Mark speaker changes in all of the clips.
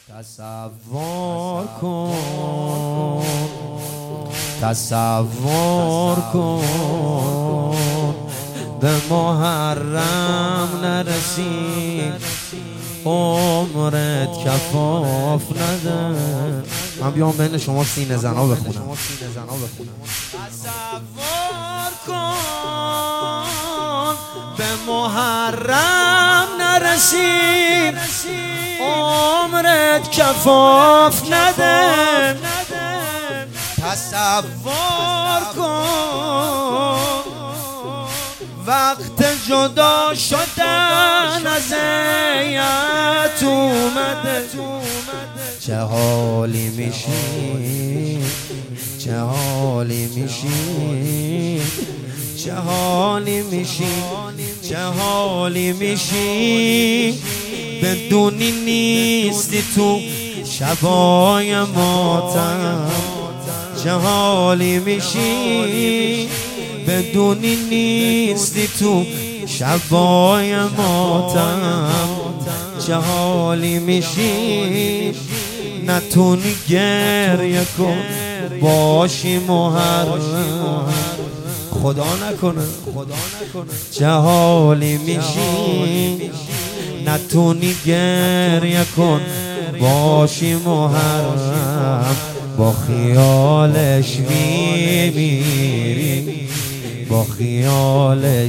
Speaker 1: تصور کن، تصور کن به محرم نرسید عمرت کفاف نده. من بیام بین شما سینه زنا بخونم. تصور کن به محرم نرسید عمرت کفاف نده. تصور کن وقت جدا شدن از ایت اومده. چه حالی میشی، چه حالی میشی، چه حالی میشی، چه حالی میشی. بدونی نیستی تو شبای ماتم. چه حالی میشی بدونی نیستی تو شبای ماتم. چه حالی میشی نتونی گریه کن باشی محرم. خدا نکنه. چه حالی میشی نتونی گریه کن باشی محرم. با خیالش میمیری، با خیالش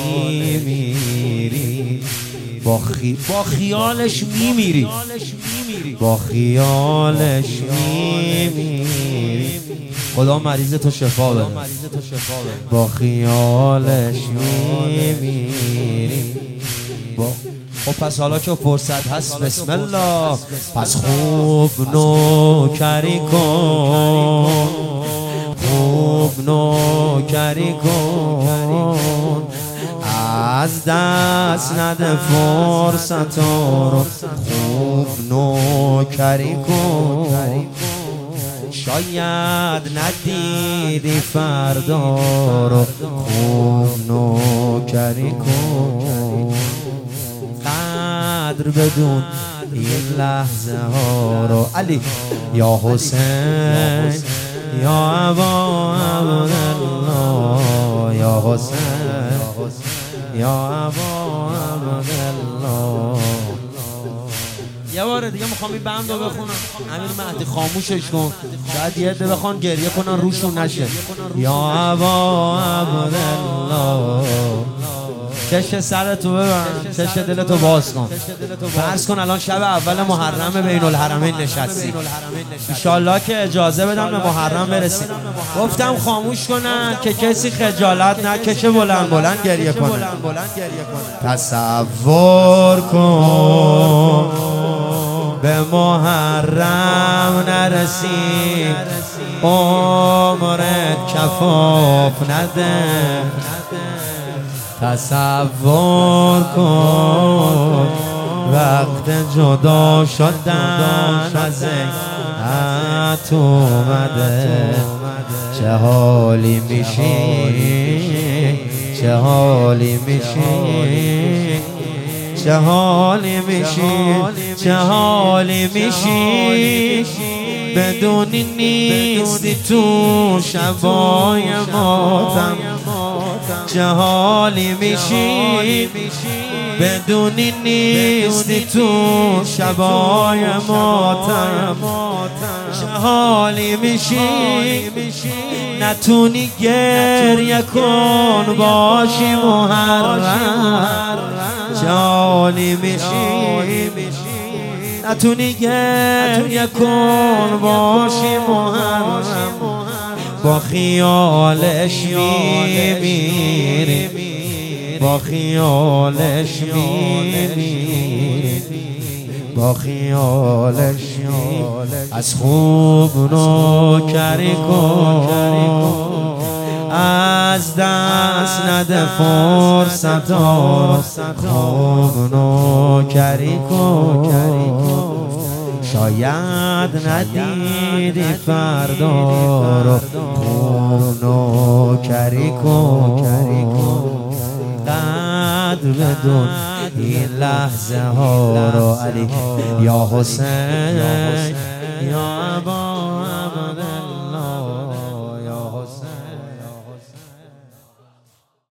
Speaker 1: میمیری، با خیالش میمیری، با خیالش میمیری. خدا مریض تو شفا بده. با خیالش میمیری. خب پس حالا که فرصت هست بسم الله. پس خوب نوکری کن، خوب نوکری کن، از دست نده فرصت رو. خوب نوکری کن، شاید ندیدی فردا رو. خوب نوکری کن، قدر بدون این لحظه ها رو. علی یا حسین یا ابا عبدالله، یا حسین یا ابا عبدالله. یه بار دیگه میخوام این بند رو بخونم. امیر مهدی خاموشش کن، شاید یه عده بخوان گریه کنن روشون نشه. یا ابا عبدالله، چش سرتو ببند، چش دلتو باز کن. فرض کن الان شب اول محرم بین الحرمین نشستی. انشالله که اجازه بدم به محرم برسیم. گفتم خاموش کنن که کسی خجالت نکشه بلند بلند گریه کنه. تصور کن به محرم نرسید عمرت کفاف نده. تصور کن وقت جدا شدن از ایت اومده. چه حالی میشی، چه حالی میشی، چه حالی میشی، چه حالی میشی. بدونی نیستی تو شبای ماتم. چه حالی میشی بدونی نیستی تو شبای ماتم. چه حالی میشی نتونی گریه کن باشی محرم. چه حالی میشی نتونی گریه کن باشی محرم. با خیالش میمیری، با خیالش میمیری، با خیالش میمیری. از خوب نوکری کن، از دست نده فرصت رو. خوب نوکری کن، شاید ندیدی فردا رو. خوب نوکری کن، قدر بدون این لحظه ها رو علی یا حسین